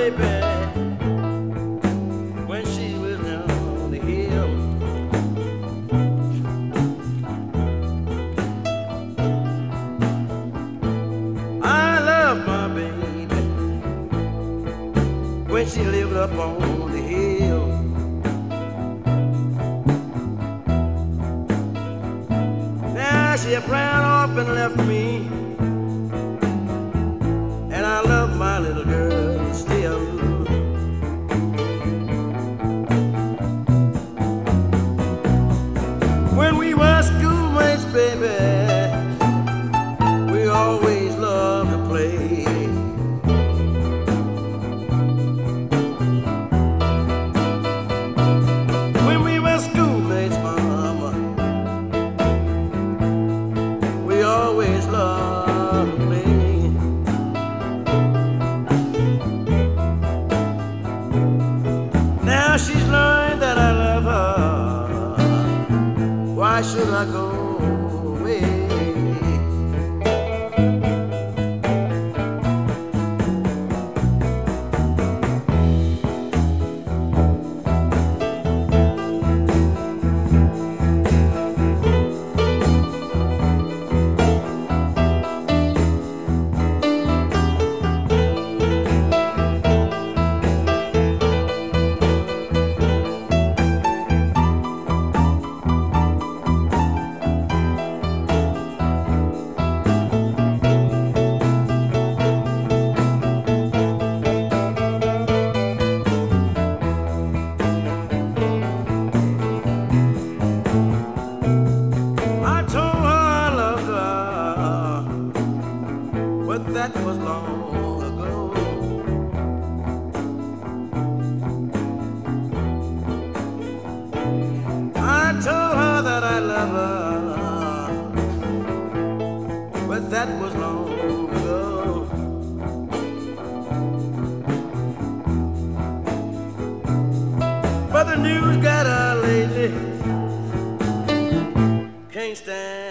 baby when she was down the hill. I love my baby when she lived up on the hill. Now she ran off and left me, and I love my little girl still. When we were schoolmates, baby, we always loved to play. When we were schoolmates, mama, we always loved to play. Now she's learned that I love her. Why should I go away? I told her I loved her, but that was long ago. I told her that I love her, but that was long ago. But the news got her lately. Can't stand